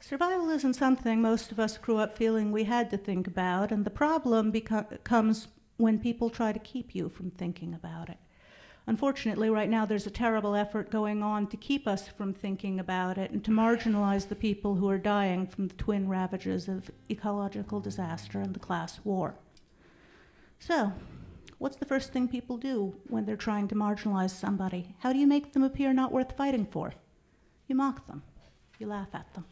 Survival isn't something most of us grew up feeling we had to think about, and the problem comes when people try to keep you from thinking about it. Unfortunately, right now there's a terrible effort going on to keep us from thinking about it and to marginalize the people who are dying from the twin ravages of ecological disaster and the class war. So, what's the first thing people do when they're trying to marginalize somebody? How do you make them appear not worth fighting for? You mock them. You laugh at them.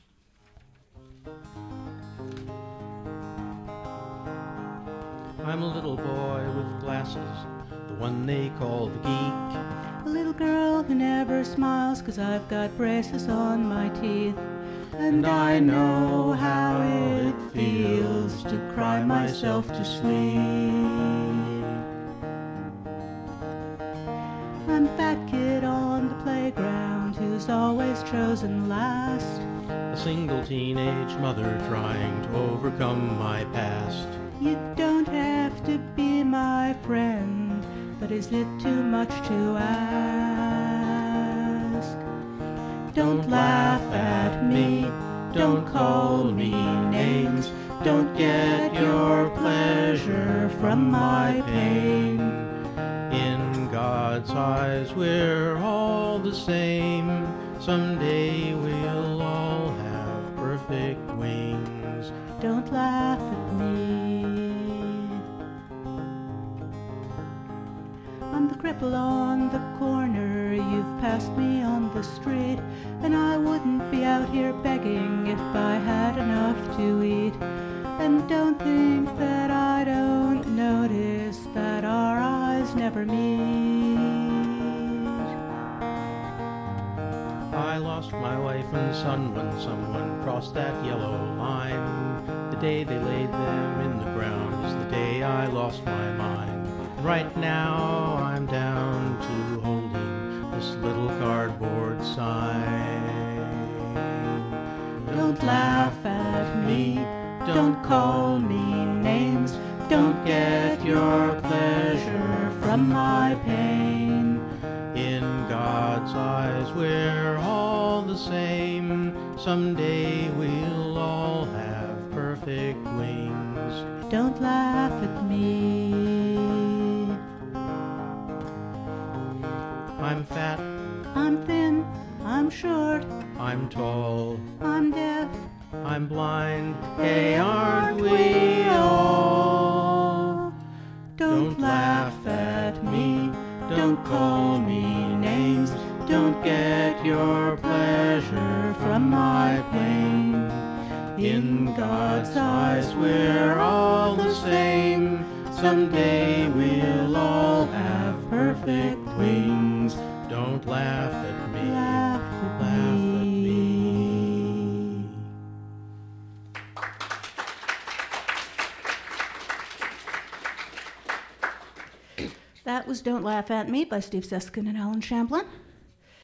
I'm a little boy with glasses, the one they call the geek. A little girl who never smiles 'cause I've got braces on my teeth. And I know how it feels to cry myself to sleep. I'm fat kid on the playground who's always chosen last. A single teenage mother trying to overcome my past. You don't have to be my friend, but is it too much to ask? Don't laugh at me, don't call me names, don't get your pleasure from my pain. In God's eyes we're all the same. Someday we'll all have perfect wings. Don't laugh at me. I'm the cripple on the corner, you've passed me on the street, and I wouldn't be out here begging if I had enough to eat. And don't think that I don't notice that our eyes never meet. I lost my wife and son when someone crossed that yellow line. The day they laid them in the ground is the day I lost my mind. And right now I'm down to holding this little cardboard sign. Don't laugh at me, don't call me names, don't get your pleasure from my pain. In God's eyes we're all the same. Someday we'll all have perfect wings. Don't laugh at me. I'm fat, I'm thin, I'm short, I'm tall, I'm deaf, I'm blind. Hey, aren't we all? Don't laugh at me, don't call me names, don't get your pleasure from my pain. In God's eyes we're all the same. Someday we'll all have perfect wings. Don't laugh at me, laugh at me. That was Don't Laugh at Me by Steve Seskin and Alan Shamblin.